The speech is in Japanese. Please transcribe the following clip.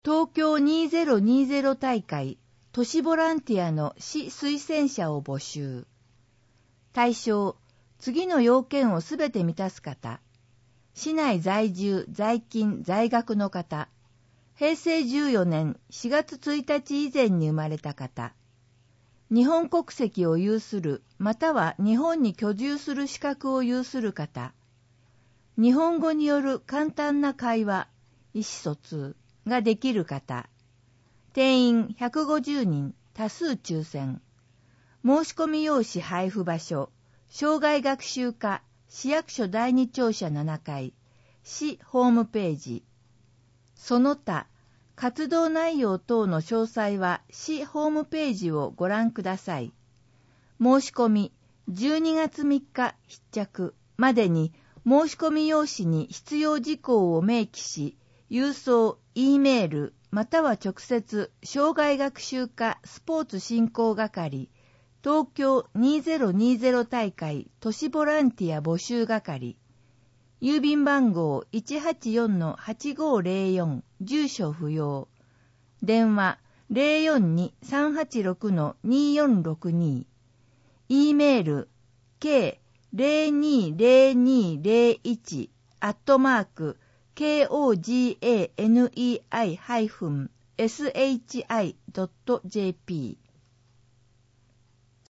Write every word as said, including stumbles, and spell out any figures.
東京にせんにじゅう大会都市ボランティアの市推薦者を募集。対象、次の要件をすべて満たす方。市内在住、在勤、在学の方。へいせいじゅうよねんしがつついたち以前に生まれた方。日本国籍を有する、または日本に居住する資格を有する方。日本語による簡単な会話、意思疎通ができる方。定員ひゃくごじゅうにん、多数抽選。申し込み用紙配布場所、生涯学習課、市役所だいに庁舎ななかい、市ホームページ。その他、活動内容等の詳細は市ホームページをご覧ください。申し込みじゅうにがつみっか必着までに申し込み用紙に必要事項を明記し、郵送、Eメール、または直接、生涯学習課スポーツ振興係、東京にせんにじゅう大会都市ボランティア募集係、郵便番号 いちはちよんのはちごぜろよん、住所不要。電話 ゼロよんに さんはちろくのによんろくに。E メール ケーゼロにゼロにゼロいち アットマーク ケーオージーエーエヌイーアイ ハイフン エスエイチアイ ドット ジェーピー